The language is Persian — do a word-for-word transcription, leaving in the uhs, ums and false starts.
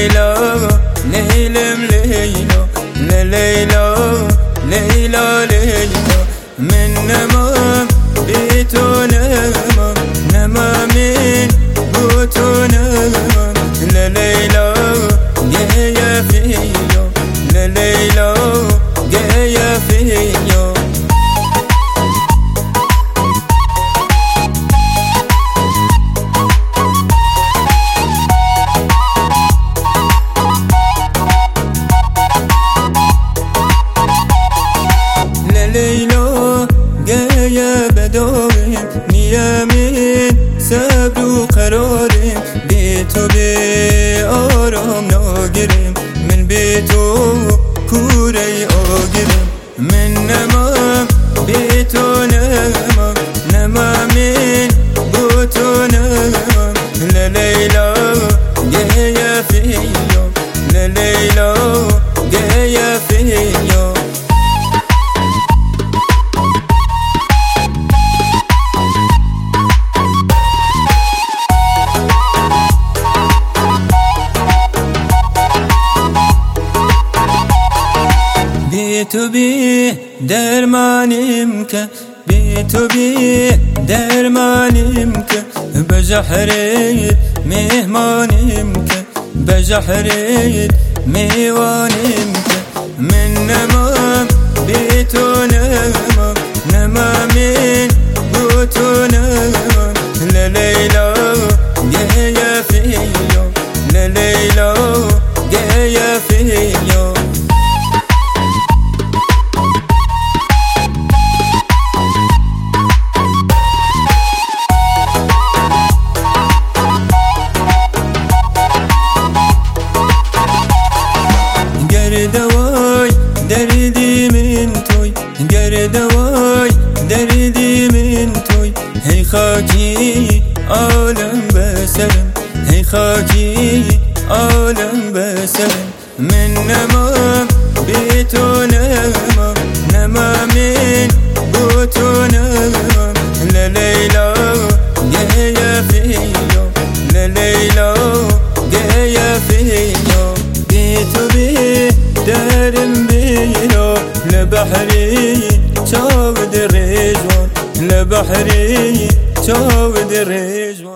ليلى ليلم ليلى ليلى ليلى ليلى من نمام بيتو نمام نمام من بوتو نمام ليلى جاية فيا ليلى جاية فيا ليلى جاية بدوري نيامين سبر وقراري بيتو بآرام ناگرم من بيتو كوري آگرم من نمام بيتو نمام نمام من بوتو نمام ليلى جاية فيا ليلى جاية فيا بيتو بي درمانم که بيتو بي درمانم که بجحريت مهمانم که بجحريت ميوانم که من نمام بيتو نمام نمام من بوتو نمام ليلى جاية فيا ليلى جاية فيا دواي دردي من توي گر دواي دردي من توي هي خاكي عالم بسرم هي خاكي عالم بسرم من نمام بيتو نمام نمام من بوتو نمام ليلى جاية فيا ليلى جاية فيا بيتو بي دارم بينا لبحري شاود الرجوان لبحري شاود الرجوان